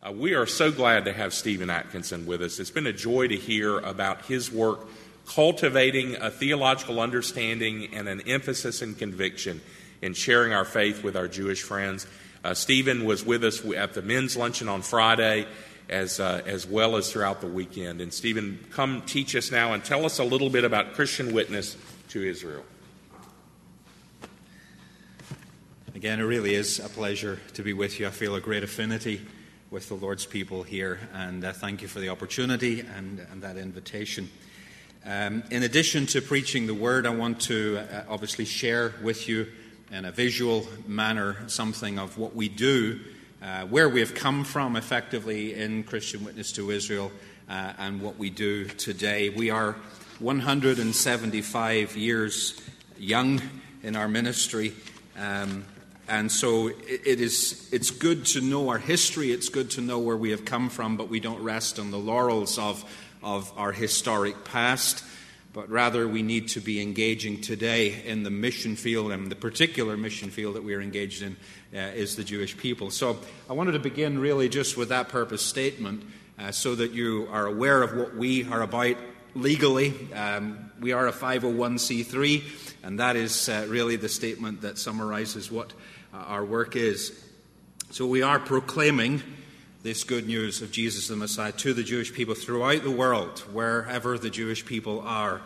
We are so glad to have Stephen Atkinson with us. It's been a joy to hear about his work cultivating a theological understanding and an emphasis and conviction in sharing our faith with our Jewish friends. Stephen was with us at the men's luncheon on Friday as well as throughout the weekend. And Stephen, come teach us now and tell us a little bit about Christian witness to Israel. Again, it really is a pleasure to be with you. I feel a great affinity with the Lord's people here, and thank you for the opportunity and that invitation. In addition to preaching the Word, I want to obviously share with you in a visual manner something of what we do, where we have come from effectively in Christian Witness to Israel, and what we do today. We are 175 years young in our ministry, and so it's good to know our history, it's good to know where we have come from, but we don't rest on the laurels of our historic past, but rather we need to be engaging today in the mission field, and the particular mission field that we are engaged in is the Jewish people. So I wanted to begin really just with that purpose statement so that you are aware of what we are about legally. We are a 501c3, and that is really the statement that summarizes what our work is. So we are proclaiming this good news of Jesus the Messiah to the Jewish people throughout the world, wherever the Jewish people are.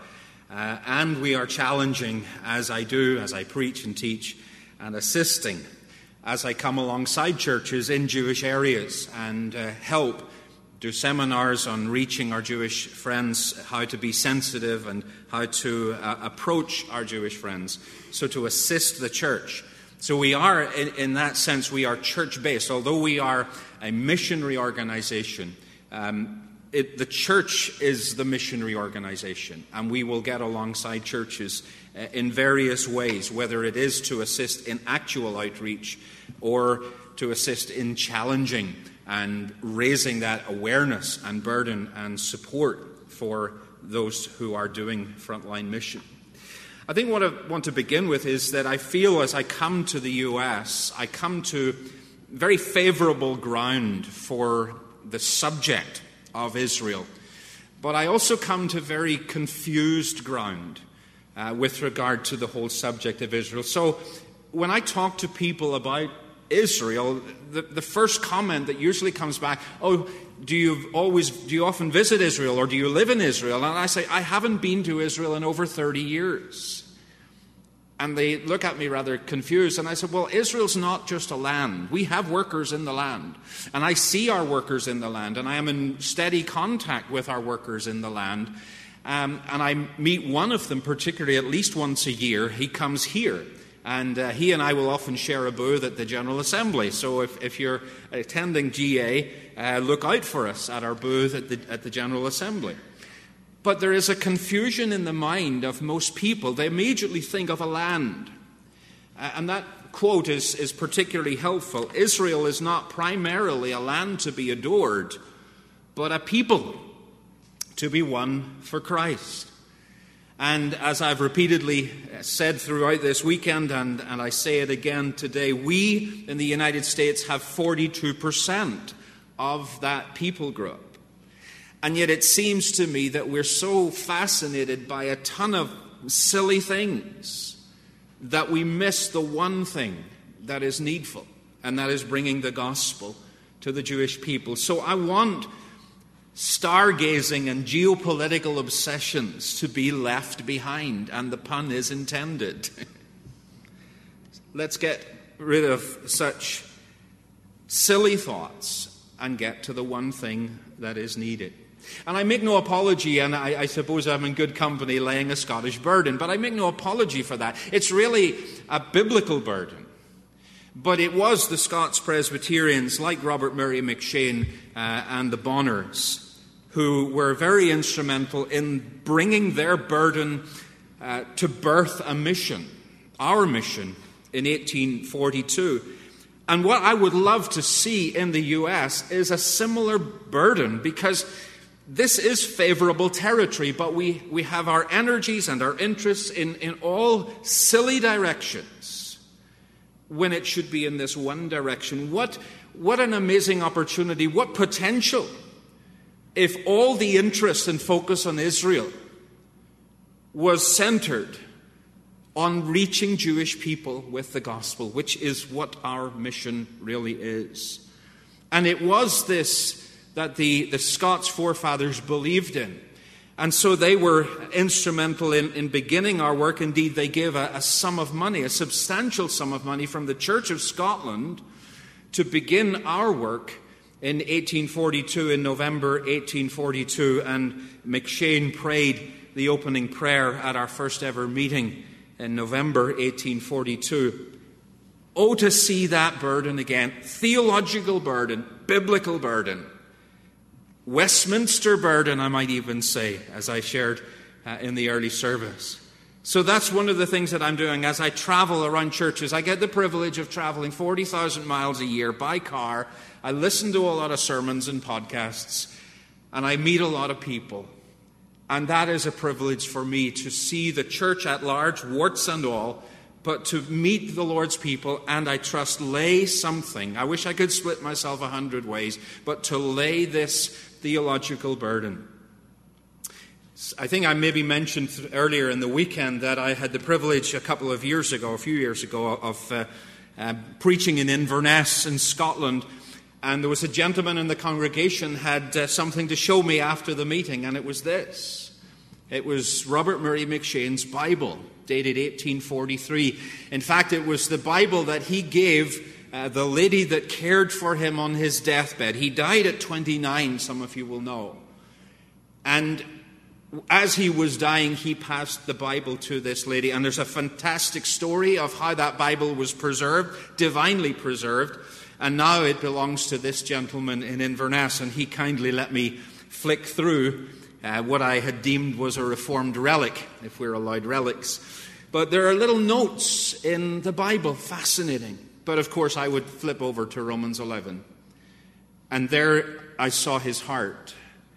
And we are challenging, as I do, as I preach and teach, and assisting as I come alongside churches in Jewish areas and help do seminars on reaching our Jewish friends, how to be sensitive and how to approach our Jewish friends, so to assist the church. So we are, in that sense, we are church-based. Although we are a missionary organization, the church is the missionary organization, and we will get alongside churches in various ways, whether it is to assist in actual outreach or to assist in challenging and raising that awareness and burden and support for those who are doing frontline mission. I think what I want to begin with is that I feel as I come to the U.S., I come to very favorable ground for the subject of Israel. But I also come to very confused ground with regard to the whole subject of Israel. So when I talk to people about Israel, the first comment that usually comes back, do you often visit Israel, or do you live in Israel? And I say, I haven't been to Israel in over 30 years. And they look at me rather confused. And I said, well, Israel's not just a land. We have workers in the land. And I see our workers in the land. And I am in steady contact with our workers in the land. And I meet one of them particularly at least once a year. He comes here. And he and I will often share a booth at the General Assembly. So if you're attending GA, look out for us at our booth at the General Assembly. But there is a confusion in the mind of most people. They immediately think of a land. And that quote is particularly helpful. Israel is not primarily a land to be adored, but a people to be won for Christ. And as I've repeatedly said throughout this weekend, and I say it again today, we in the United States have 42% of that people group. And yet it seems to me that we're so fascinated by a ton of silly things that we miss the one thing that is needful, and that is bringing the gospel to the Jewish people. So I want stargazing and geopolitical obsessions to be left behind, and the pun is intended. Let's get rid of such silly thoughts and get to the one thing that is needed. And I make no apology, and I suppose I'm in good company laying a Scottish burden, but I make no apology for that. It's really a biblical burden. But it was the Scots Presbyterians like Robert Murray McShane and the Bonners who were very instrumental in bringing their burden to birth a mission, our mission, in 1842. And what I would love to see in the U.S. is a similar burden, because this is favorable territory, but we have our energies and our interests in all silly directions when it should be in this one direction. What what an amazing opportunity, what potential if all the interest and focus on Israel was centered on reaching Jewish people with the gospel, which is what our mission really is. And it was this that the Scots forefathers believed in. And so they were instrumental in beginning our work. Indeed, they gave a sum of money, a substantial sum of money from the Church of Scotland to begin our work in 1842, in November 1842. And McShane prayed the opening prayer at our first ever meeting in November 1842. Oh, to see that burden again. Theological burden, biblical burden. Westminster burden, I might even say, as I shared in the early service. So that's one of the things that I'm doing as I travel around churches. I get the privilege of traveling 40,000 miles a year by car. I listen to a lot of sermons and podcasts, and I meet a lot of people. And that is a privilege for me, to see the church at large, warts and all, but to meet the Lord's people and, I trust, lay something. I wish I could split myself 100 ways, but to lay this theological burden. I think I maybe mentioned earlier in the weekend that I had the privilege a few years ago, of preaching in Inverness in Scotland. And there was a gentleman in the congregation had something to show me after the meeting, and it was this. It was Robert Murray McShane's Bible, dated 1843. In fact, it was the Bible that he gave the lady that cared for him on his deathbed. He died at 29, some of you will know. And as he was dying, he passed the Bible to this lady. And there's a fantastic story of how that Bible was preserved, divinely preserved. And now it belongs to this gentleman in Inverness. And he kindly let me flick through what I had deemed was a Reformed relic, if we're allowed relics. But there are little notes in the Bible, fascinating. But of course, I would flip over to Romans 11. And there I saw his heart.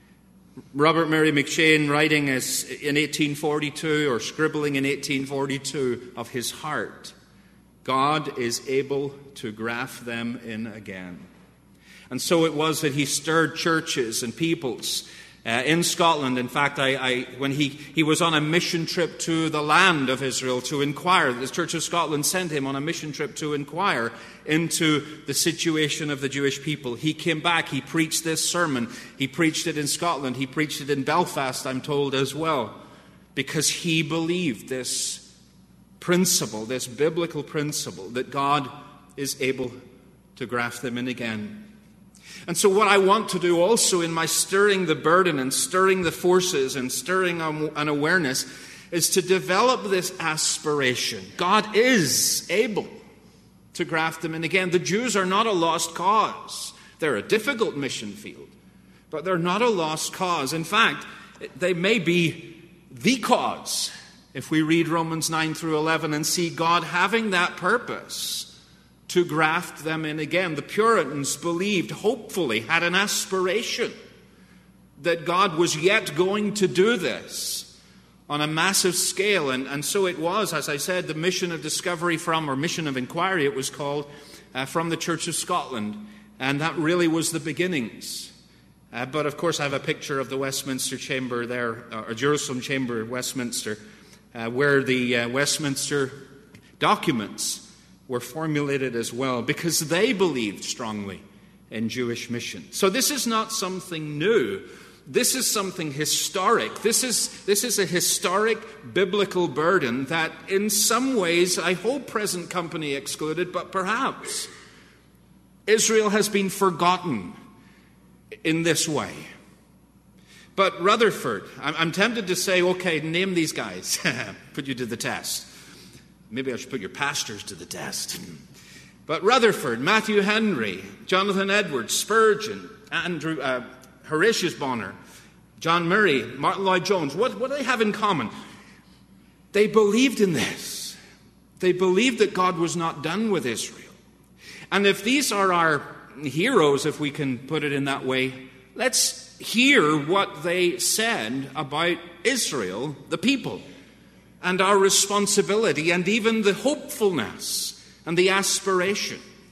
Robert Murray McShane writing in 1842, or scribbling in 1842, of his heart. God is able to graft them in again. And so it was that he stirred churches and peoples in Scotland. In fact, when he was on a mission trip to the land of Israel to inquire, the Church of Scotland sent him on a mission trip to inquire into the situation of the Jewish people. He came back, he preached this sermon. He preached it in Scotland. He preached it in Belfast, I'm told, as well, because he believed this principle, this biblical principle, that God is able to graft them in again. And so what I want to do also in my stirring the burden and stirring the forces and stirring an awareness is to develop this aspiration. God is able to graft them in again. The Jews are not a lost cause. They're a difficult mission field, but they're not a lost cause. In fact, they may be the cause if we read Romans 9 through 11 and see God having that purpose to graft them in again. The Puritans believed, hopefully, had an aspiration that God was yet going to do this on a massive scale. And so it was, as I said, the mission of discovery or mission of inquiry, it was called, from the Church of Scotland. And that really was the beginnings. But of course, I have a picture of the Westminster Chamber there, or Jerusalem Chamber, Westminster, where the Westminster documents were formulated as well, because they believed strongly in Jewish mission. So this is not something new. This is something historic. This is a historic biblical burden that in some ways, I hope present company excluded, but perhaps Israel has been forgotten in this way. But Rutherford, I'm tempted to say, okay, name these guys. Put you to the test. Maybe I should put your pastors to the test. But Rutherford, Matthew Henry, Jonathan Edwards, Spurgeon, Horatius Bonner, John Murray, Martin Lloyd-Jones, what do they have in common? They believed in this. They believed that God was not done with Israel. And if these are our heroes, if we can put it in that way, let's hear what they said about Israel, the people, and our responsibility, and even the hopefulness and the aspiration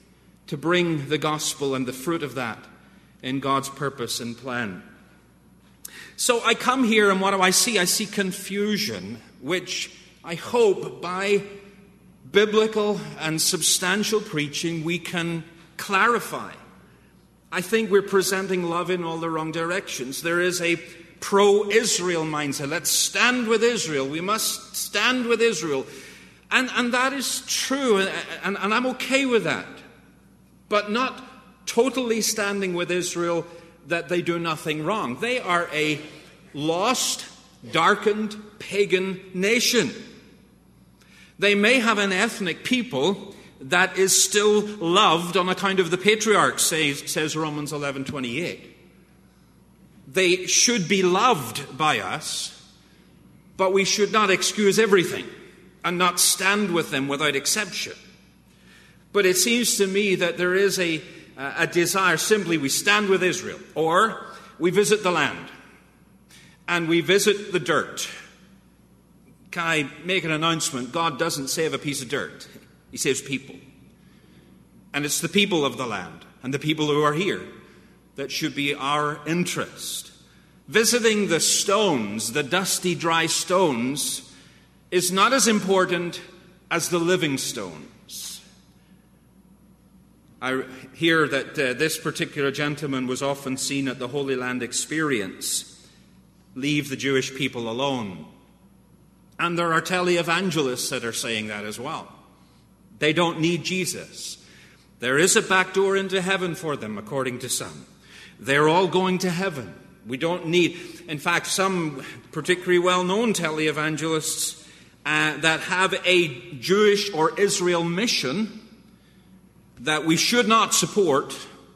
to bring the gospel and the fruit of that in God's purpose and plan. So I come here, and what do I see? I see confusion, which I hope by biblical and substantial preaching we can clarify. I think we're presenting love in all the wrong directions. There is a pro-Israel mindset. Let's stand with Israel. We must stand with Israel. And that is true, and I'm okay with that. But not totally standing with Israel that they do nothing wrong. They are a lost, darkened, pagan nation. They may have an ethnic people that is still loved on account of the patriarchs, says Romans 11:28. They should be loved by us, but we should not excuse everything and not stand with them without exception. But it seems to me that there is a desire, simply we stand with Israel, or we visit the land and we visit the dirt. Can I make an announcement? God doesn't save a piece of dirt. He saves people. And it's the people of the land and the people who are here that should be our interest. Visiting the stones, the dusty, dry stones, is not as important as the living stones. I hear that this particular gentleman was often seen at the Holy Land Experience. Leave the Jewish people alone. And there are televangelists that are saying that as well. They don't need Jesus. There is a back door into heaven for them, according to some. They're all going to heaven. We don't need... In fact, some particularly well-known televangelists that have a Jewish or Israel mission that we should not support.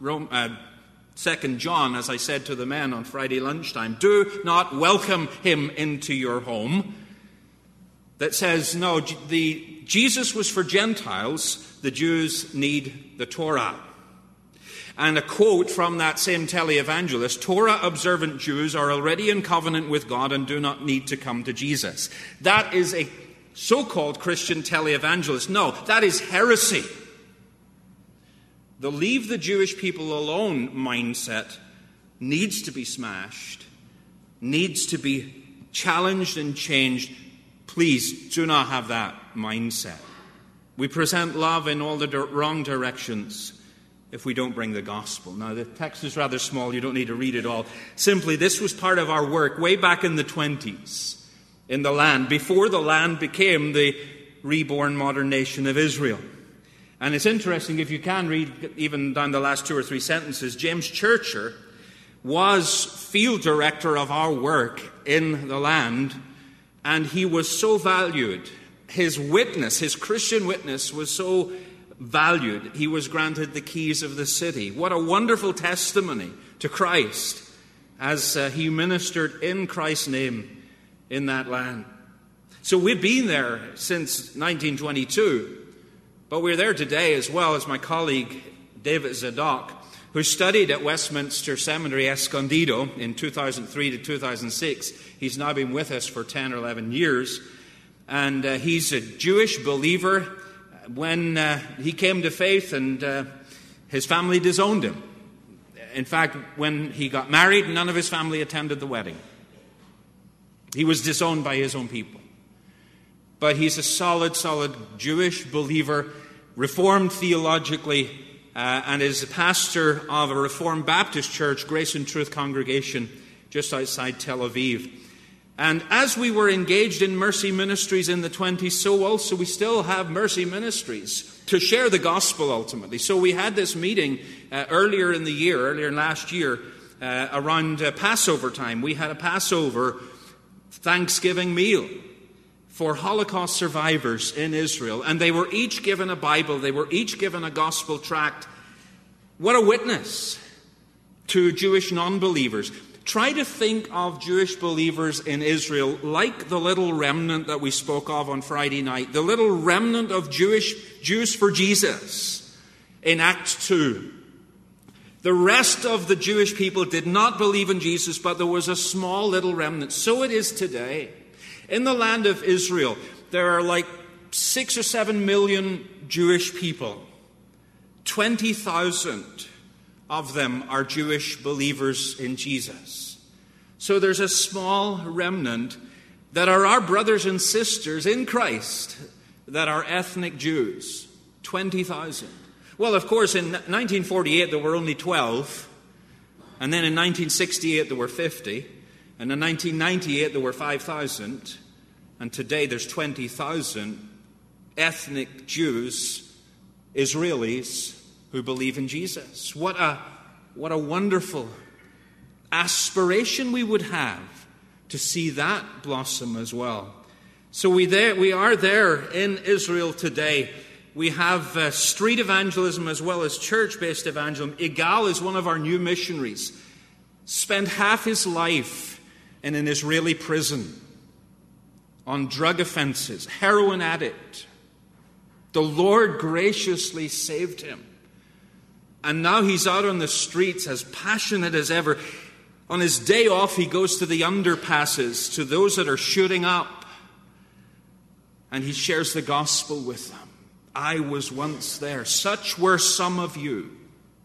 2 John, as I said to the men on Friday lunchtime, do not welcome him into your home. That says, no, Jesus was for Gentiles, the Jews need the Torah. And a quote from that same televangelist, Torah-observant Jews are already in covenant with God and do not need to come to Jesus. That is a so-called Christian televangelist. No, that is heresy. The leave the Jewish people alone mindset needs to be smashed, needs to be challenged and changed. Please do not have that mindset. We present love in all the wrong directions if we don't bring the gospel. Now, the text is rather small. You don't need to read it all. Simply, this was part of our work way back in the 20s in the land, before the land became the reborn modern nation of Israel. And it's interesting, if you can read even down the last 2 or 3 sentences, James Churcher was field director of our work in the land, and he was so valued. His witness, his Christian witness, was so valued. He was granted the keys of the city. What a wonderful testimony to Christ as he ministered in Christ's name in that land. So we've been there since 1922, but we're there today as well as my colleague David Zadok, who studied at Westminster Seminary Escondido in 2003 to 2006. He's now been with us for 10 or 11 years. And he's a Jewish believer. When he came to faith, and his family disowned him. In fact, when he got married, none of his family attended the wedding. He was disowned by his own people. But he's a solid Jewish believer, Reformed theologically, and is a pastor of a Reformed Baptist church, Grace and Truth congregation, just outside Tel Aviv. And as we were engaged in mercy ministries in the 20s, so also we still have mercy ministries to share the gospel ultimately. So we had this meeting earlier in last year, around Passover time. We had a Passover Thanksgiving meal for Holocaust survivors in Israel. And they were each given a Bible. They were each given a gospel tract. What a witness to Jewish non-believers. Try to think of Jewish believers in Israel like the little remnant that we spoke of on Friday night, the little remnant of Jews for Jesus in Acts 2. The rest of the Jewish people did not believe in Jesus, but there was a small little remnant. So it is today. In the land of Israel, there are like 6 or 7 million Jewish people. 20,000 of them are Jewish believers in Jesus. So there's a small remnant that are our brothers and sisters in Christ that are ethnic Jews. 20,000. Well, of course, in 1948 there were only 12. And then in 1968 there were 50. And in 1998 there were 5,000. And today there's 20,000 ethnic Jews, Israelis, who believe in Jesus. What a wonderful aspiration we would have to see that blossom as well. So we are there in Israel today. We have street evangelism as well as church-based evangelism. Igal is one of our new missionaries. Spent half his life in an Israeli prison on drug offenses, heroin addict. The Lord graciously saved him. And now he's out on the streets as passionate as ever. On his day off, he goes to the underpasses, to those that are shooting up. And he shares the gospel with them. I was once there. Such were some of you.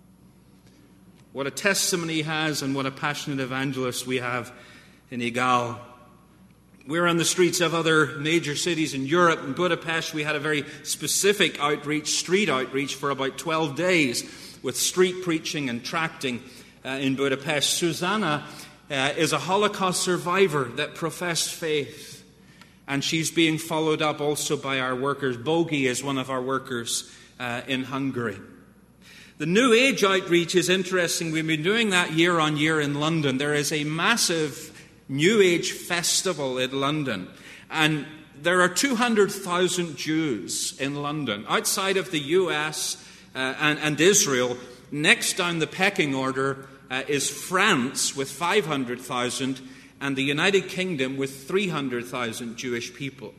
What a testimony he has, and what a passionate evangelist we have in Igal. We're on the streets of other major cities in Europe. In Budapest, we had a very specific outreach, street outreach, for about 12 days with street preaching and tracting in Budapest. Susanna is a Holocaust survivor that professed faith. And she's being followed up also by our workers. Bogi is one of our workers in Hungary. The New Age outreach is interesting. We've been doing that year on year in London. There is a massive New Age festival in London. And there are 200,000 Jews in London. Outside of the US and Israel, next down the pecking order is France with 500,000. And the United Kingdom with 300,000 Jewish people.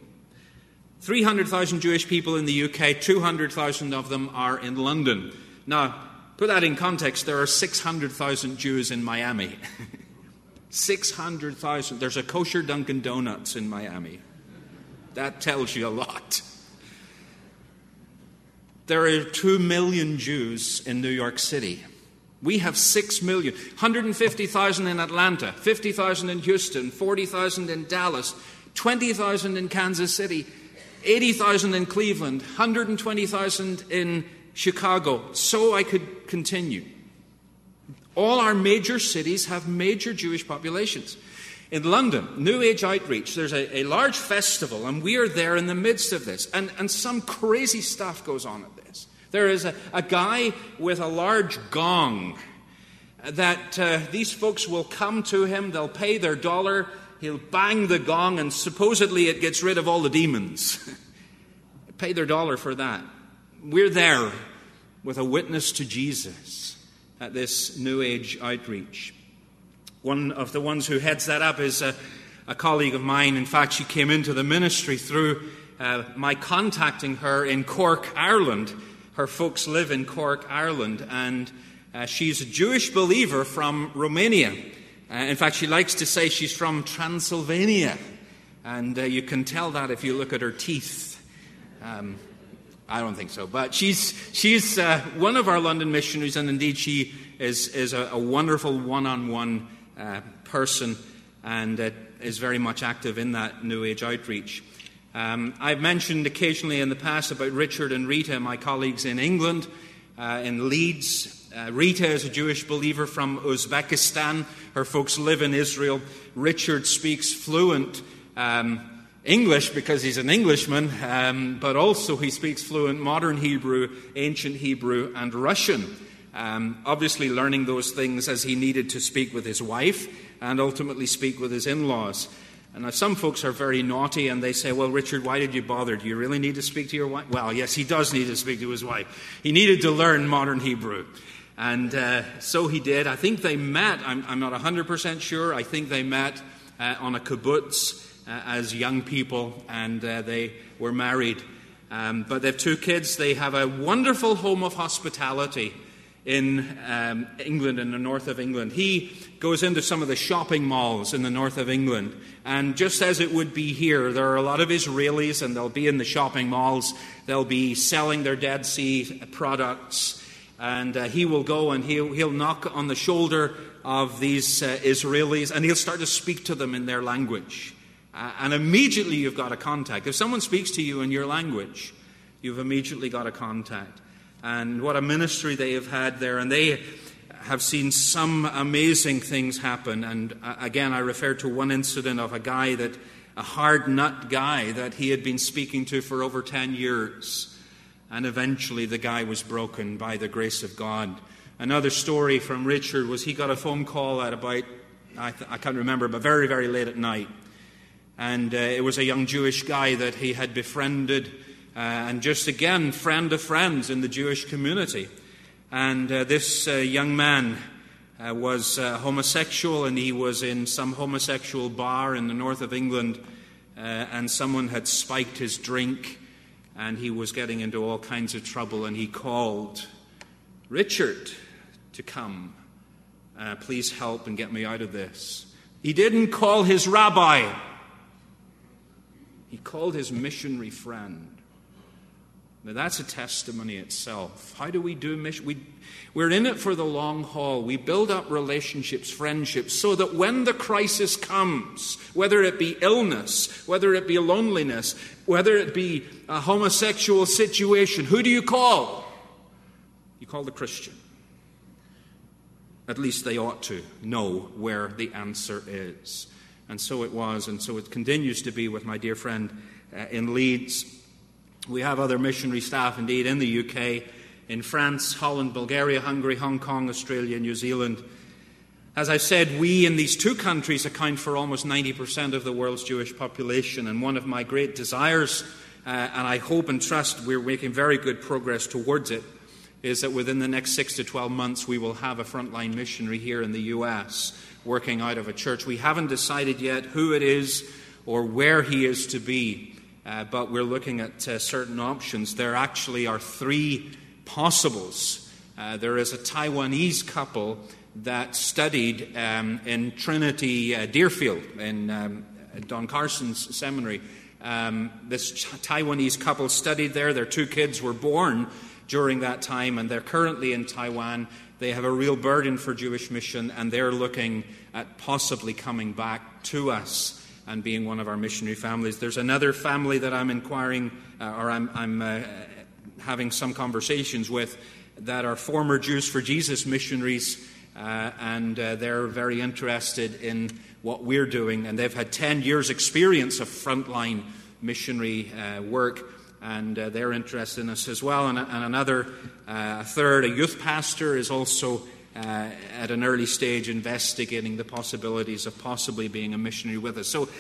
300,000 Jewish people in the UK, 200,000 of them are in London. Now, put that in context, there are 600,000 Jews in Miami. 600,000. There's a kosher Dunkin' Donuts in Miami. That tells you a lot. There are 2 million Jews in New York City. We have 6 million. 150,000 in Atlanta, 50,000 in Houston, 40,000 in Dallas, 20,000 in Kansas City, 80,000 in Cleveland, 120,000 in Chicago. So I could continue. All our major cities have major Jewish populations. In London, New Age outreach, there's a large festival, and we are there in the midst of this. And some crazy stuff goes on at this. There is a guy with a large gong that these folks will come to him, they'll pay their $1, he'll bang the gong, and supposedly it gets rid of all the demons. Pay their $1 for that. We're there with a witness to Jesus at this New Age outreach. One of the ones who heads that up is a colleague of mine. In fact, she came into the ministry through my contacting her in Cork, Ireland. Her folks live in Cork, Ireland, and she's a Jewish believer from Romania. In fact, she likes to say she's from Transylvania, and you can tell that if you look at her teeth. I don't think so, but she's one of our London missionaries, and indeed she is a wonderful one-on-one person, and is very much active in that New Age outreach. I've mentioned occasionally in the past about Richard and Rita, my colleagues in England, in Leeds. Rita is a Jewish believer from Uzbekistan. Her folks live in Israel. Richard speaks fluent English because he's an Englishman, but also he speaks fluent modern Hebrew, ancient Hebrew, and Russian. Obviously learning those things as he needed to speak with his wife and ultimately speak with his in-laws. And now some folks are very naughty and they say, well, Richard, why did you bother? Do you really need to speak to your wife? Well, yes, he does need to speak to his wife. He needed to learn modern Hebrew. And so he did. I think they met, I'm not 100% sure, I think they met on a kibbutz as young people, and they were married. But they have 2 kids. They have a wonderful home of hospitality in England, in the north of England. He goes into some of the shopping malls in the north of England, and just as it would be here, there are a lot of Israelis, and they'll be in the shopping malls. They'll be selling their Dead Sea products. And he will go and he'll knock on the shoulder of these Israelis, and he'll start to speak to them in their language. And immediately you've got a contact. If someone speaks to you in your language, you've immediately got a contact. And what a ministry they have had there. And they have seen some amazing things happen. And again, I refer to one incident of a hard nut guy that he had been speaking to for over 10 years. And eventually the guy was broken by the grace of God. Another story from Richard was he got a phone call at about, I can't remember, but very, very late at night. And it was a young Jewish guy that he had befriended, and just again, friend of friends in the Jewish community. And this young man was homosexual, and he was in some homosexual bar in the north of England, and someone had spiked his drink, and he was getting into all kinds of trouble, and he called Richard to come. Please help and get me out of this. He didn't call his rabbi. He called his missionary friend. Now that's a testimony itself. How do we do mission? We're in it for the long haul. We build up relationships, friendships, so that when the crisis comes, whether it be illness, whether it be loneliness, whether it be a homosexual situation, who do you call? You call the Christian. At least they ought to know where the answer is. And so it was, and so it continues to be with my dear friend in Leeds. We have other missionary staff, indeed, in the UK, in France, Holland, Bulgaria, Hungary, Hong Kong, Australia, New Zealand. As I said, we in these two countries account for almost 90% of the world's Jewish population. And one of my great desires, and I hope and trust we're making very good progress towards it, is that within the next 6 to 12 months we will have a frontline missionary here in the US working out of a church. We haven't decided yet who it is or where he is to be, but we're looking at certain options. There actually are 3 possibles. There is a Taiwanese couple that studied in Trinity Deerfield in Don Carson's seminary. This Taiwanese couple studied there. Their 2 kids were born during that time, and they're currently in Taiwan. They have a real burden for Jewish mission, and they're looking at possibly coming back to us and being one of our missionary families. There's another family that I'm inquiring, or I'm having some conversations with, that are former Jews for Jesus missionaries, and they're very interested in what we're doing, and they've had 10 years' experience of frontline missionary work. And they're interested in us as well. And another, a third, a youth pastor, is also at an early stage investigating the possibilities of possibly being a missionary with us. So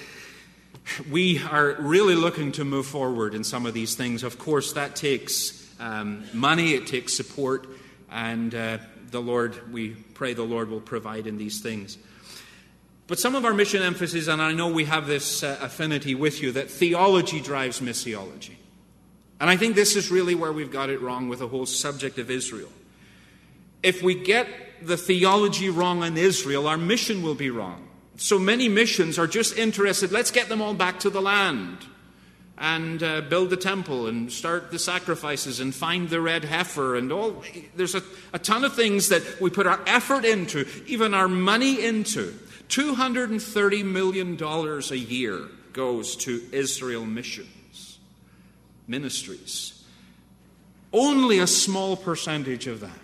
we are really looking to move forward in some of these things. Of course, that takes money, it takes support, and we pray the Lord will provide in these things. But some of our mission emphasis, and I know we have this affinity with you, that theology drives missiology. And I think this is really where we've got it wrong with the whole subject of Israel. If we get the theology wrong on Israel, our mission will be wrong. So many missions are just interested, let's get them all back to the land and build the temple and start the sacrifices and find the red heifer and all. There's a ton of things that we put our effort into, even our money into. $230 million a year goes to Israel mission ministries. Only a small percentage of that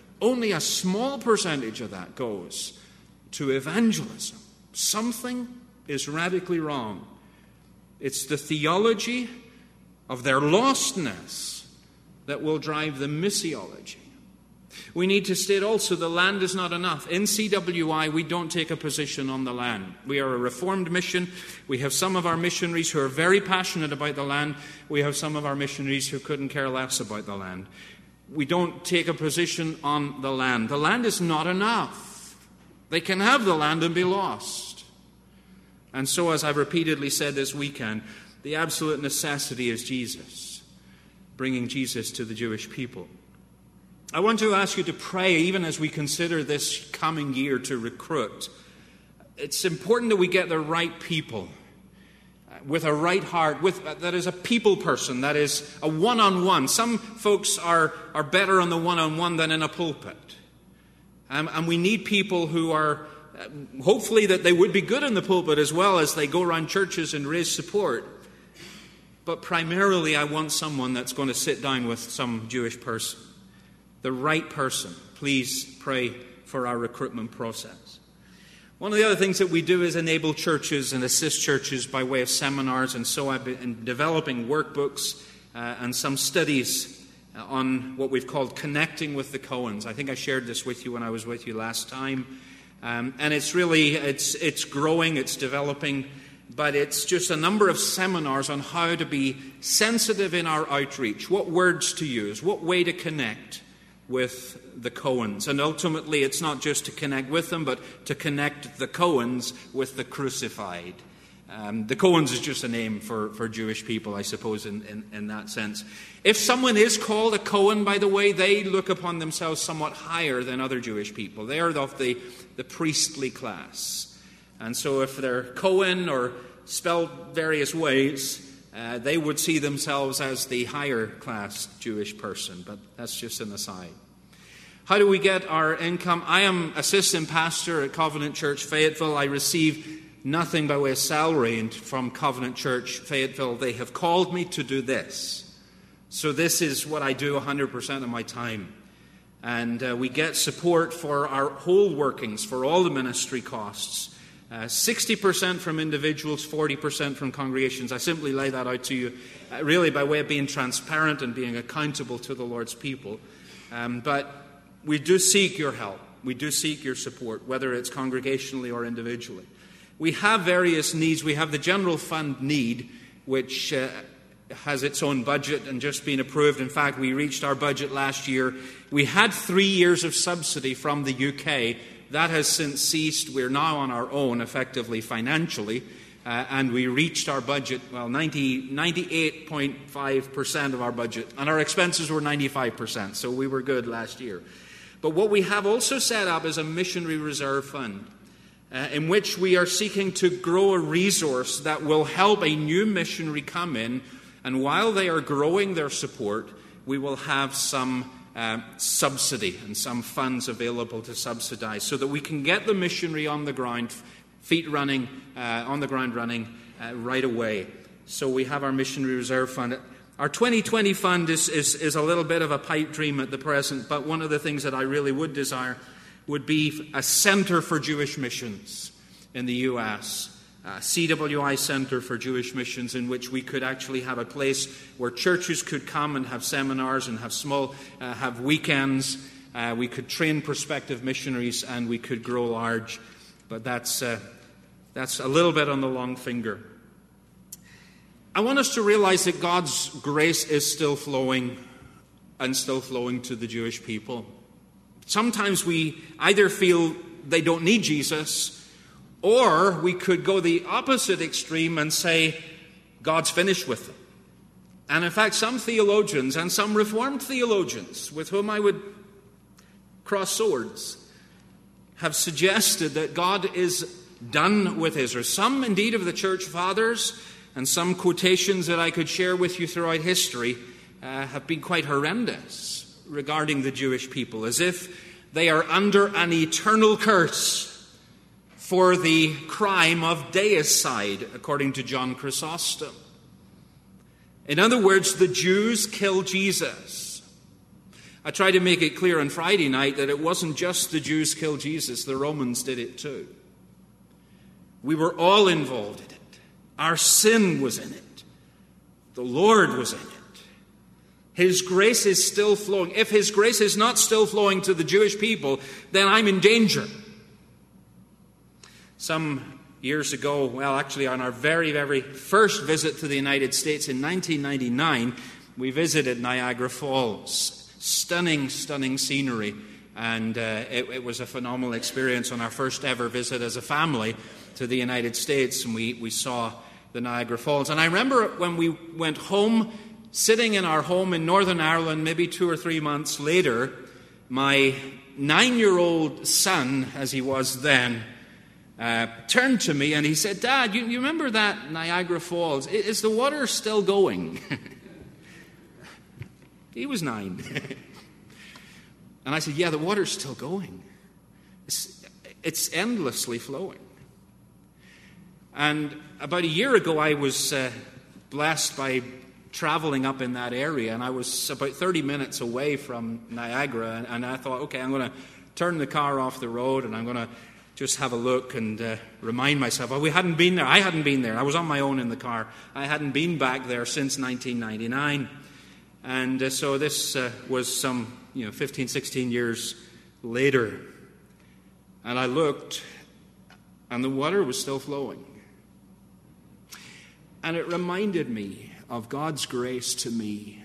goes to evangelism. Something is radically wrong. It's the theology of their lostness that will drive the missiology. We need to state also the land is not enough. In CWI, we don't take a position on the land. We are a reformed mission. We have some of our missionaries who are very passionate about the land. We have some of our missionaries who couldn't care less about the land. We don't take a position on the land. The land is not enough. They can have the land and be lost. And so, as I've repeatedly said this weekend, the absolute necessity is Jesus, bringing Jesus to the Jewish people. I want to ask you to pray, even as we consider this coming year to recruit. It's important that we get the right people. with a right heart, that is a people person, that is a one-on-one. Some folks are better on the one-on-one than in a pulpit. And we need people who are, hopefully that they would be good in the pulpit as well as they go around churches and raise support. But primarily I want someone that's going to sit down with some Jewish person. The right person. Please pray for our recruitment process. One of the other things that we do is enable churches and assist churches by way of seminars, and so I've been developing workbooks and some studies on what we've called Connecting with the Cohens. I think I shared this with you when I was with you last time. And it's really, it's growing, it's developing, but it's just a number of seminars on how to be sensitive in our outreach, what words to use, what way to connect with the Cohens. And ultimately, it's not just to connect with them, but to connect the Cohens with the crucified. The Cohens is just a name for Jewish people, I suppose, in that sense. If someone is called a Cohen, by the way, they look upon themselves somewhat higher than other Jewish people. They are of the priestly class. And so if they're Cohen or spelled various ways, they would see themselves as the higher class Jewish person, but that's just an aside. How do we get our income? I am assistant pastor at Covenant Church Fayetteville. I receive nothing by way of salary from Covenant Church Fayetteville. They have called me to do this. So this is what I do 100% of my time. And we get support for our whole workings, for all the ministry costs. 60% from individuals, 40% from congregations. I simply lay that out to you really by way of being transparent and being accountable to the Lord's people. But we do seek your help. We do seek your support, whether it's congregationally or individually. We have various needs. We have the general fund need, which has its own budget and just been approved. In fact, we reached our budget last year. We had 3 years of subsidy from the UK. That has since ceased. We're now on our own, effectively, financially. And we reached our budget, 98.5% of our budget. And our expenses were 95%, so we were good last year. But what we have also set up is a missionary reserve fund, in which we are seeking to grow a resource that will help a new missionary come in. And while they are growing their support, we will have some subsidy and some funds available to subsidize so that we can get the missionary on the ground, feet running, on the ground running right away. So we have our missionary reserve fund. Our 2020 fund is a little bit of a pipe dream at the present, but one of the things that I really would desire would be a center for Jewish missions in the U.S., a CWI Center for Jewish Missions, in which we could actually have a place where churches could come and have seminars and have weekends. We could train prospective missionaries and we could grow large. But that's a little bit on the long finger. I want us to realize that God's grace is still flowing and still flowing to the Jewish people. Sometimes we either feel they don't need Jesus, or we could go the opposite extreme and say, God's finished with them. And in fact, some theologians and some Reformed theologians with whom I would cross swords have suggested that God is done with Israel. Some, indeed, of the church fathers and some quotations that I could share with you throughout history have been quite horrendous regarding the Jewish people, as if they are under an eternal curse for the crime of deicide, according to John Chrysostom. In other words, the Jews killed Jesus. I tried to make it clear on Friday night that it wasn't just the Jews killed Jesus, the Romans did it too. We were all involved in it. Our sin was in it. The Lord was in it. His grace is still flowing. If His grace is not still flowing to the Jewish people, then I'm in danger. Some years ago, actually on our very, very first visit to the United States in 1999, we visited Niagara Falls. Stunning, stunning scenery. And it was a phenomenal experience on our first ever visit as a family to the United States. And we saw the Niagara Falls. And I remember when we went home, sitting in our home in Northern Ireland, maybe 2 or 3 months later, my 9-year-old son, as he was then, turned to me and he said, "Dad, you remember that Niagara Falls? Is the water still going?" He was 9. And I said, "Yeah, the water's still going. It's endlessly flowing." And about a year ago, I was blessed by traveling up in that area, and I was about 30 minutes away from Niagara, and I thought, okay, I'm going to turn the car off the road, and I'm going to just have a look and remind myself. Well, we hadn't been there. I hadn't been there. I was on my own in the car. I hadn't been back there since 1999. And so this was some 15, 16 years later. And I looked, and the water was still flowing. And it reminded me of God's grace to me.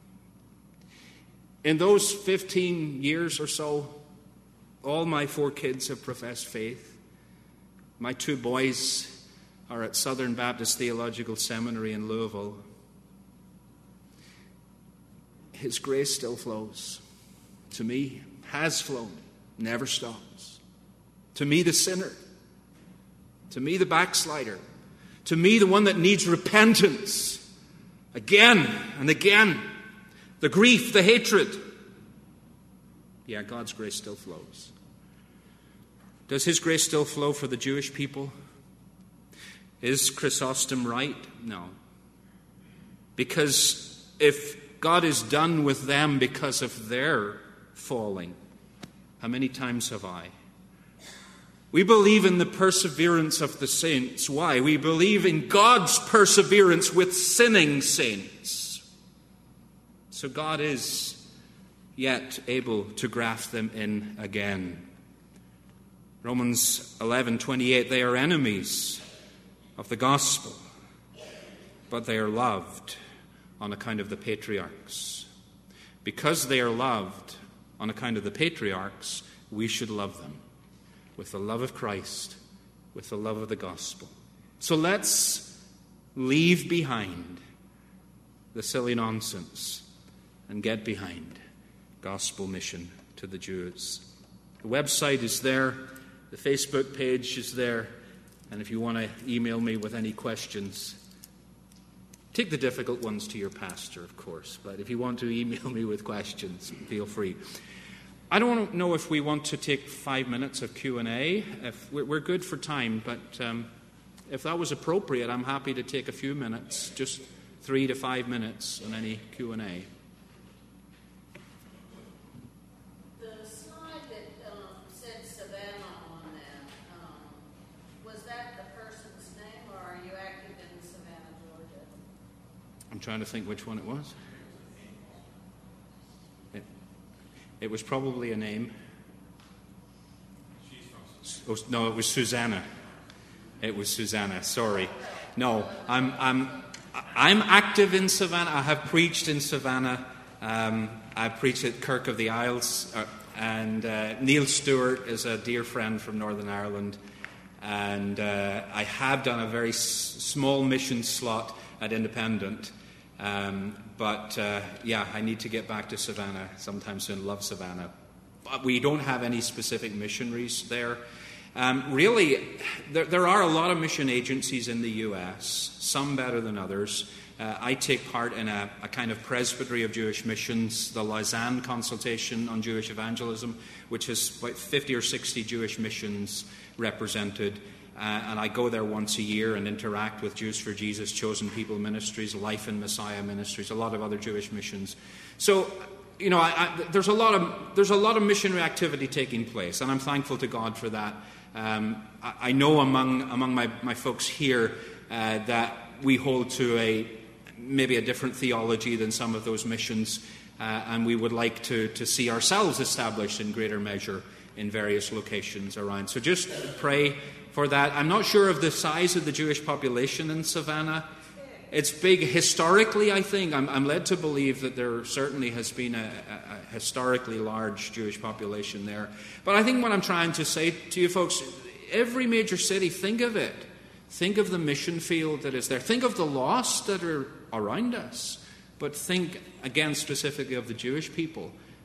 In those 15 years or so, all my 4 kids have professed faith. My 2 boys are at Southern Baptist Theological Seminary in Louisville. His grace still flows. To me, has flown, never stops. To me, the sinner. To me, the backslider. To me, the one that needs repentance. Again and again. The grief, the hatred. Yeah, God's grace still flows. Does his grace still flow for the Jewish people? Is Chrysostom right? No. Because if God is done with them because of their falling, how many times have I? We believe in the perseverance of the saints. Why? We believe in God's perseverance with sinning saints. So God is yet able to graft them in again. Romans 11:28, they are enemies of the gospel, but they are loved on account of the patriarchs. Because they are loved on account of the patriarchs, we should love them with the love of Christ, with the love of the gospel. So let's leave behind the silly nonsense and get behind gospel mission to the Jews. The website is there. The Facebook page is there. And if you want to email me with any questions, take the difficult ones to your pastor, of course. But if you want to email me with questions, feel free. I don't know if we want to take 5 minutes of Q&A. We're good for time, but if that was appropriate, I'm happy to take a few minutes, just 3 to 5 minutes on any Q&A. The slide that said Savannah on that, was that the person's name, or are you active in Savannah, Georgia? I'm trying to think which one it was. It was probably a name. Oh, no, it was Susanna. It was Susanna. Sorry. No, I'm active in Savannah. I have preached in Savannah. I preached at Kirk of the Isles, and Neil Stewart is a dear friend from Northern Ireland, and I have done a very small mission slot at Independent. But I need to get back to Savannah sometime soon. Love Savannah. But we don't have any specific missionaries there. Really, there are a lot of mission agencies in the U.S., some better than others. I take part in a kind of presbytery of Jewish missions, the Lausanne Consultation on Jewish Evangelism, which has about 50 or 60 Jewish missions represented. And I go there once a year and interact with Jews for Jesus, Chosen People Ministries, Life in Messiah Ministries, a lot of other Jewish missions. So, there's a lot of missionary activity taking place, and I'm thankful to God for that. I know among my folks here that we hold to maybe a different theology than some of those missions, and we would like to see ourselves established in greater measure in various locations around. So just pray for that. I'm not sure of the size of the Jewish population in Savannah. It's big historically, I think. I'm led to believe that there certainly has been a historically large Jewish population there. But I think what I'm trying to say to you folks, every major city, think of it. Think of the mission field that is there. Think of the lost that are around us. But think, again, specifically of the Jewish people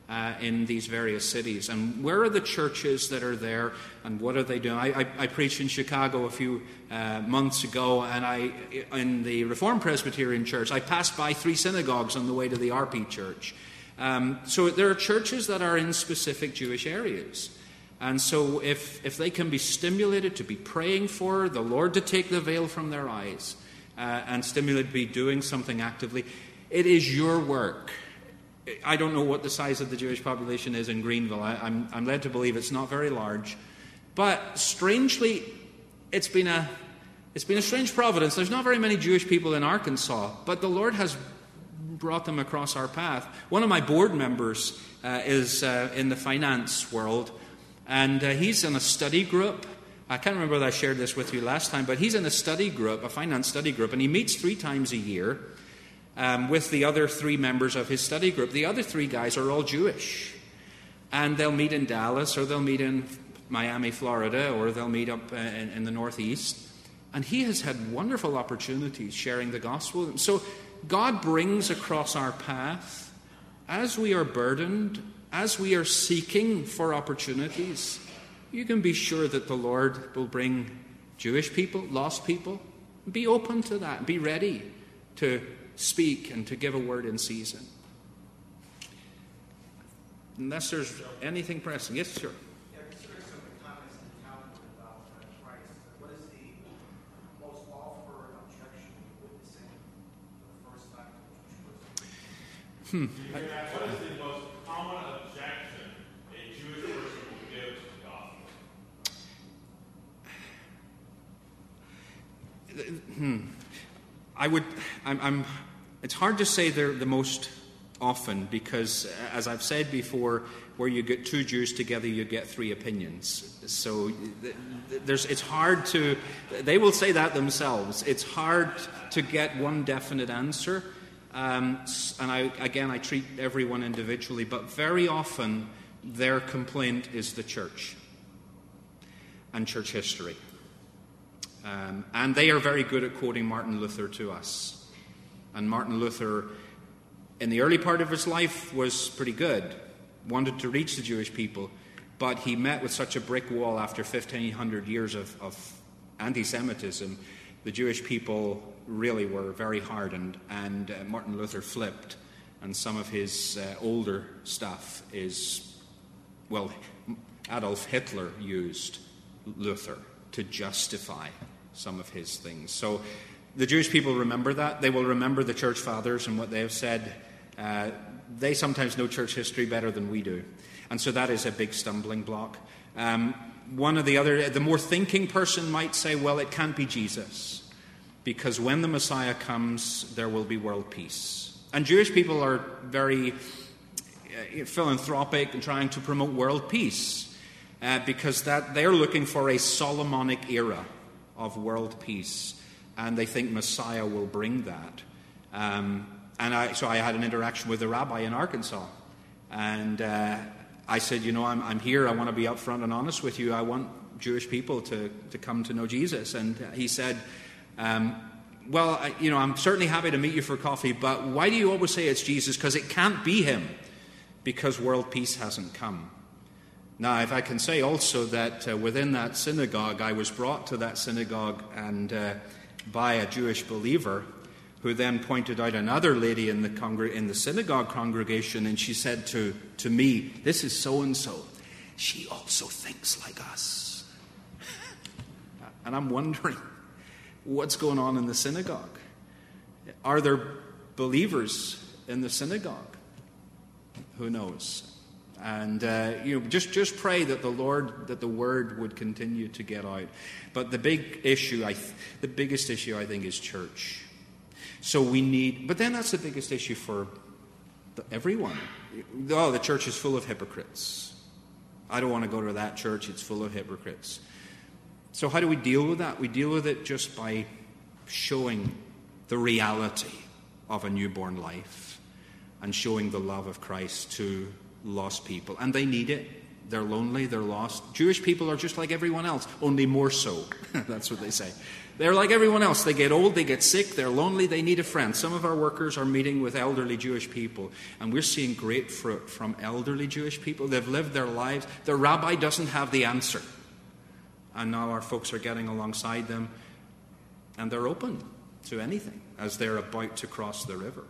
in these various cities. And where are the churches that are there, and what are they doing? I preached in Chicago a few months ago, and in the Reformed Presbyterian Church, I passed by 3 synagogues on the way to the RP Church. So there are churches that are in specific Jewish areas. And so if they can be stimulated to be praying for the Lord to take the veil from their eyes, and stimulated to be doing something actively, it is your work. I don't know what the size of the Jewish population is in Greenville. I'm led to believe it's not very large. But strangely, it's been a strange providence. There's not very many Jewish people in Arkansas, but the Lord has brought them across our path. One of my board members is in the finance world, and he's in a study group. I can't remember whether I shared this with you last time, but he's in a study group, a finance study group, and he meets 3 times a year with the other 3 members of his study group. The other 3 guys are all Jewish, and they'll meet in Dallas, or they'll meet in Miami, Florida, or they'll meet up in the Northeast. And he has had wonderful opportunities sharing the gospel with them. So God brings across our path, as we are burdened, as we are seeking for opportunities, you can be sure that the Lord will bring Jewish people, lost people. Be open to that. Be ready to speak and to give a word in season. Unless there's anything pressing. Yes, sir. Yeah, considering some of the comments in the Talmud about Christ, what is the most offered objection to witnessing for the first time to a Jewish person? What is the most common objection a Jewish person will give to the gospel? It's hard to say they're the most often, because, as I've said before, where you get 2 Jews together, you get 3 opinions. So it's hard to, they will say that themselves, it's hard to get one definite answer. And I treat everyone individually, but very often their complaint is the church and church history. And they are very good at quoting Martin Luther to us. And Martin Luther, in the early part of his life, was pretty good, wanted to reach the Jewish people, but he met with such a brick wall after 1,500 years of anti-Semitism. The Jewish people really were very hardened, and Martin Luther flipped, and some of his older stuff is, well, Adolf Hitler used Luther to justify some of his things. So the Jewish people remember that. They will remember the church fathers and what they have said. They sometimes know church history better than we do. And so that is a big stumbling block. The more thinking person might say, well, it can't be Jesus, because when the Messiah comes, there will be world peace. And Jewish people are very philanthropic and trying to promote world peace, because that they're looking for a Solomonic era of world peace, and they think Messiah will bring that. So I had an interaction with a rabbi in Arkansas, and I said, I'm here, I want to be upfront and honest with you, I want Jewish people to come to know Jesus. And he said, I'm certainly happy to meet you for coffee, but why do you always say it's Jesus? Because it can't be him, because world peace hasn't come. Now, if I can say also that within that synagogue, I was brought to that synagogue and by a Jewish believer, who then pointed out another lady in the synagogue congregation, and she said to me, "This is so-and-so. She also thinks like us." And I'm wondering, what's going on in the synagogue? Are there believers in the synagogue? Who knows? And just pray that the word would continue to get out. But the biggest issue I think is church. So but then that's the biggest issue for everyone. Oh, the church is full of hypocrites. I don't want to go to that church, it's full of hypocrites. So how do we deal with that? We deal with it just by showing the reality of a newborn life and showing the love of Christ to lost people. And they need it. They're lonely, they're lost. Jewish people are just like everyone else, only more so. That's what they say. They're like everyone else. They get old, they get sick, they're lonely, they need a friend. Some of our workers are meeting with elderly Jewish people, and we're seeing great fruit from elderly Jewish people. They've lived their lives. The rabbi doesn't have the answer. And now our folks are getting alongside them, and they're open to anything as they're about to cross the river.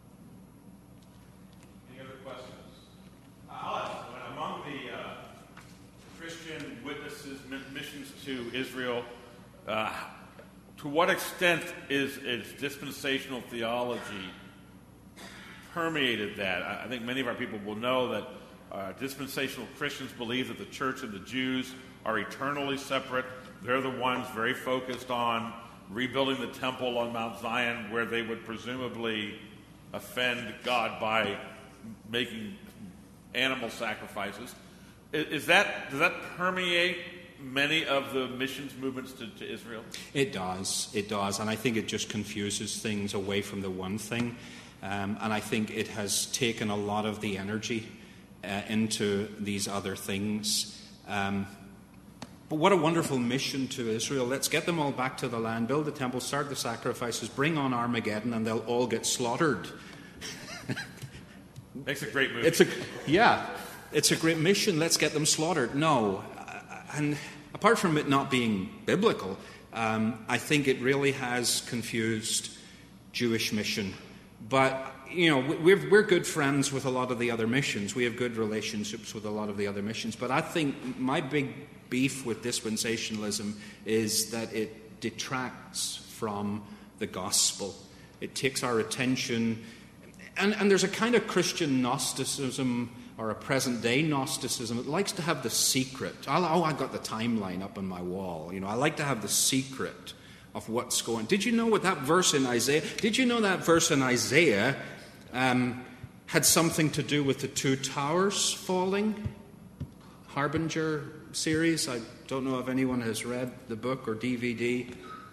Any other questions? I'll ask one. Among the Christian witnesses, missions to Israel, to what extent is dispensational theology permeated that? I think many of our people will know that dispensational Christians believe that the church and the Jews are eternally separate. They're the ones very focused on rebuilding the temple on Mount Zion, where they would presumably offend God by making animal sacrifices. Does that permeate many of the missions movements to Israel? It does, and I think it just confuses things away from the one thing, and I think it has taken a lot of the energy into these other things. But what a wonderful mission to Israel. Let's get them all back to the land, build the temple, start the sacrifices, bring on Armageddon, and they'll all get slaughtered. Makes a great movie. It's a great mission. Let's get them slaughtered. No. And apart from it not being biblical, I think it really has confused Jewish mission. But, you know, we're good friends with a lot of the other missions. We have good relationships with a lot of the other missions. But I think my big beef with dispensationalism is that it detracts from the gospel. It takes our attention. And there's a kind of Christian Gnosticism, or a present-day Gnosticism. It likes to have the secret. I got the timeline up on my wall. You know, I like to have the secret of what's going. Did you know what that verse in Isaiah? Did you know that verse in Isaiah had something to do with the two towers falling? Harbinger series. I don't know if anyone has read the book or DVD.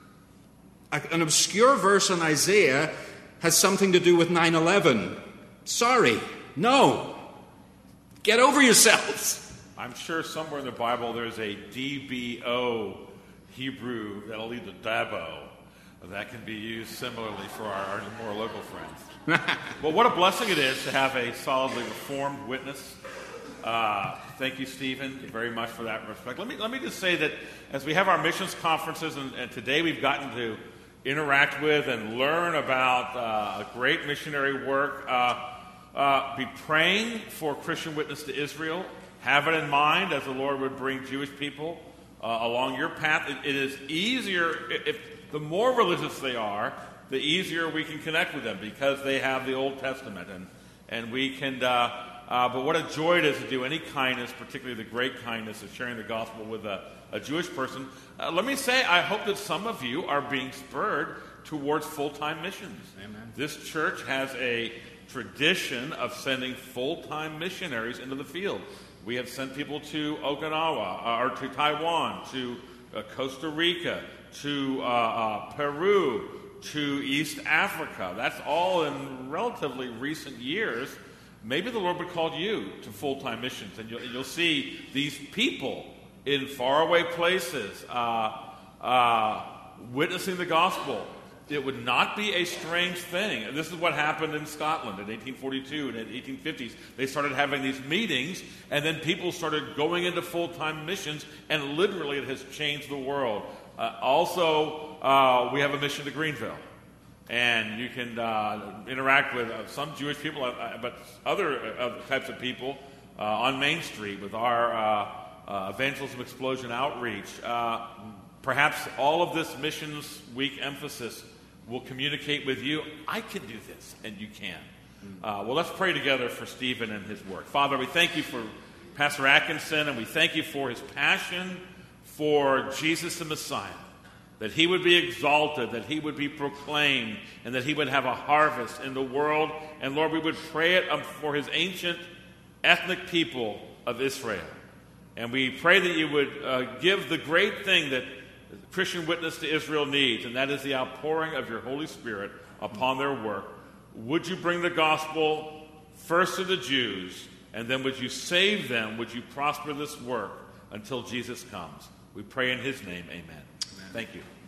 An obscure verse in Isaiah has something to do with 9/11. Sorry, no. Get over yourselves. I'm sure somewhere in the Bible there's a DBO Hebrew that'll lead to Dabo that can be used similarly for our more local friends. Well, what a blessing it is to have a solidly reformed witness. Thank you, Stephen, very much for that respect. Let me just say that as we have our missions conferences, and today we've gotten to interact with and learn about a great missionary work, be praying for Christian witness to Israel. Have it in mind as the Lord would bring Jewish people along your path. It is easier, if the more religious they are, the easier we can connect with them because they have the Old Testament. And we can, but what a joy it is to do any kindness, particularly the great kindness of sharing the gospel with a Jewish person. Let me say, I hope that some of you are being spurred towards full-time missions. Amen. This church has a tradition of sending full-time missionaries into the field. We have sent people to Okinawa, or to Taiwan, to Costa Rica, to Peru, to East Africa. That's all in relatively recent years. Maybe the Lord would call you to full-time missions, and you'll see these people in faraway places witnessing the gospel. It would not be a strange thing. And this is what happened in Scotland in 1842 and in the 1850s. They started having these meetings, and then people started going into full-time missions, and literally it has changed the world. Also, we have a mission to Greenville. And you can interact with some Jewish people, but other types of people on Main Street with our Evangelism Explosion outreach. Perhaps all of this Missions Week emphasis will communicate with you, I can do this, and you can. Well, let's pray together for Stephen and his work. Father, we thank you for Pastor Atkinson, and we thank you for his passion for Jesus the Messiah, that he would be exalted, that he would be proclaimed, and that he would have a harvest in the world. And Lord, we would pray it for his ancient ethnic people of Israel. And we pray that you would give the great thing that Christian witness to Israel needs, and that is the outpouring of your Holy Spirit upon their work. Would you bring the gospel first to the Jews And then would you save them? Would you prosper this work until Jesus comes? We pray in his name, amen. Thank you.